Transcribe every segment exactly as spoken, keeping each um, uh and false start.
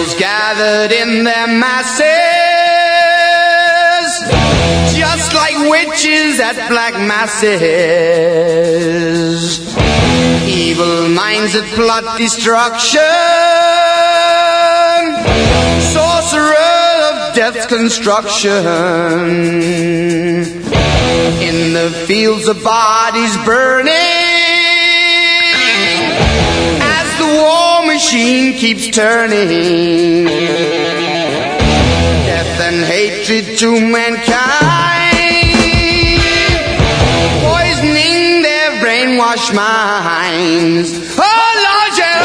Devils gathered in their masses, just like witches at black masses. Evil minds that plot destruction, sorcerer of death's construction. In the fields of bodies burning, as the war machine keeps turning. Death and hatred to mankind, poisoning their brainwashed minds. Oh Lord, yeah.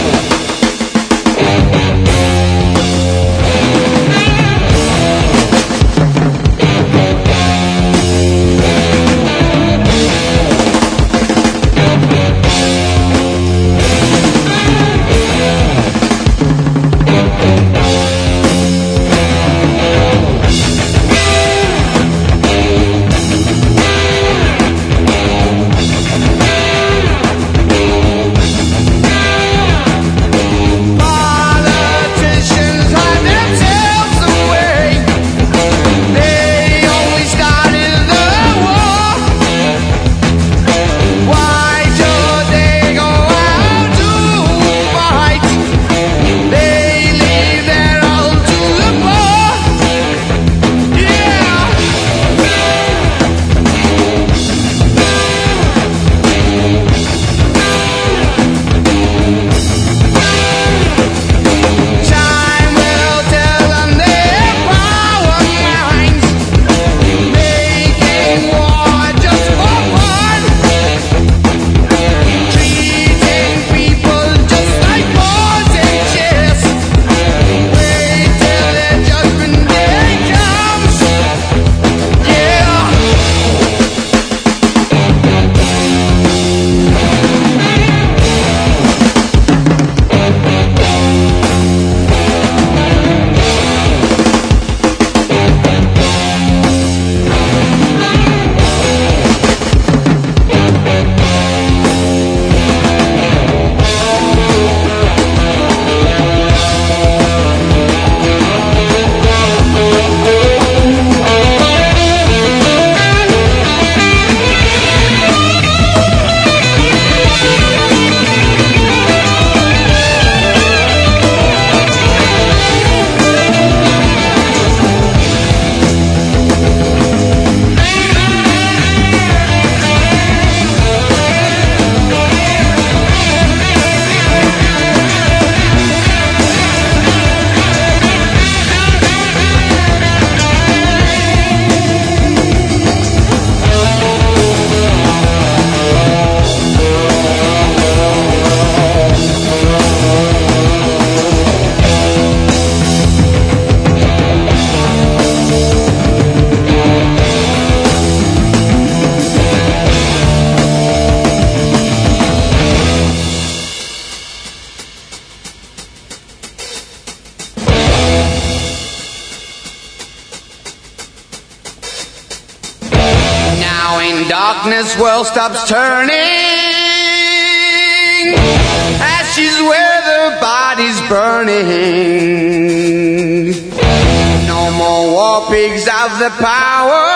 Darkness world stops turning, ashes where the body's burning. No more war pigs have the power,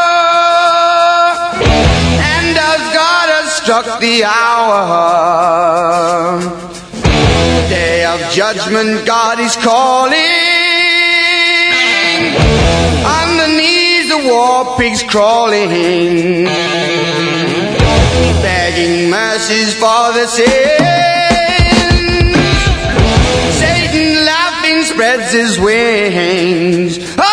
and as God has struck the hour, day of judgment God is calling. Underneath the war pigs crawling, begging mercies for the sins. Satan laughing spreads his wings.